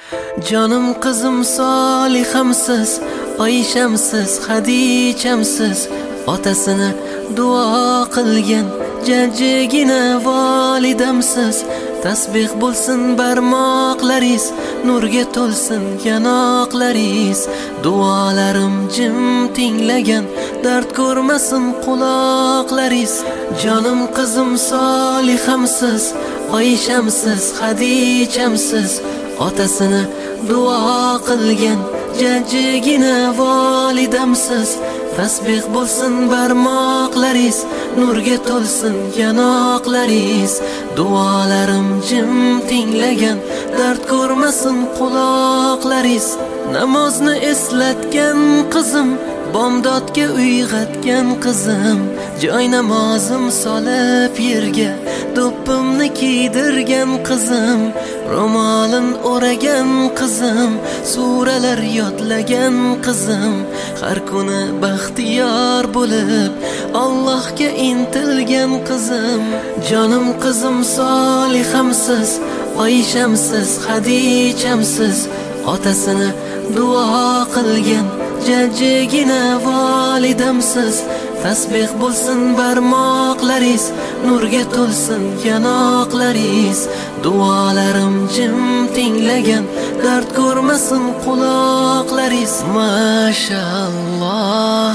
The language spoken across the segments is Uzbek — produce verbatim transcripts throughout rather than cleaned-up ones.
Jonim qizim Solihamsiz, Oyshamsiz, Xadichamsiz, otasini duo qilgan jajjigina volidamsiz. Tasbih bo'lsin barmoqlaringiz, nurga to'lsin yanoqlaringiz. Duolarim jim tinglagan, dard ko'rmasin quloqlaringiz. Jonim qizim Solihamsiz, Oyshamsiz, Xadichamsiz, otasini duo qilgan jajjigina volidamsiz. Tasbih bo'lsin barmoqlaringiz, nurga to'lsin yanoqlaringiz. Duolarim jim tinglagan, dard ko'rmasin quloqlaringiz. Namozni eslatgan qizim, bomdodga uyg'atgan qizim, joy namozim solib yerga do'ppimni kiydirgan qizim, ro'molin o'ragan qizim, suralar yodlagan qizim, har kuni baxtiyor bo'lib Allohga intilgan qizim. Jonim qizim Solihamsiz, Oyshamsiz, Xadichamsiz, otasini duo qilgan jajjigina volidamsiz. Tasbih bo'lsin barmoqlaringiz, nurga to'lsin yanoqlaringiz. Duolarim jim tinglagan, dard ko'rmasin quloqlaringiz. Mashalloh,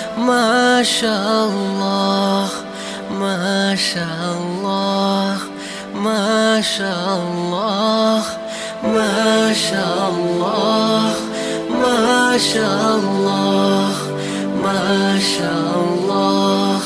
mashalloh, mashalloh, mashalloh, mashalloh, mashalloh, mashalloh,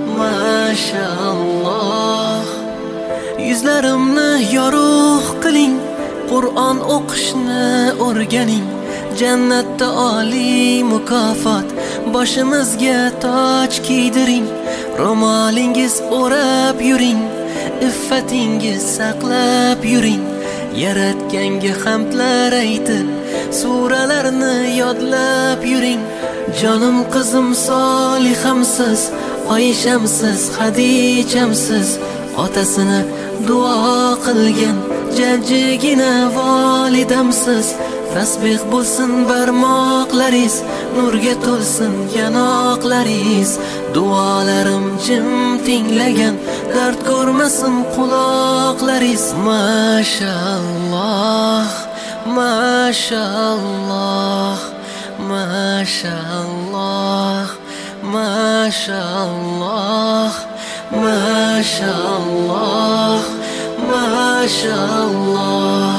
mashalloh. Yuzlarimni yorug' qiling, Qur'on o'qishni o'rganing. Jannatda oliy mukofot, boshimizga toj kiydiring. Ro'molingiz o'rab yuring, iffatingiz saqlab yuring. Yaratganga hamdlar aytib, suralarni yodlab yuring. Jonim qizim Solihamsiz, Oyshamsiz, Xadichamsiz, otasini duo qilgan jajjigina volidamsiz. Tasbih bo'lsin barmoqlaringiz, nurga to'lsin yanoqlaringiz. Duolarim jim tinglagan, dard ko'rmasin quloqlaringiz. Mashalloh, mashalloh, mashalloh, mashalloh, mashalloh, mashalloh.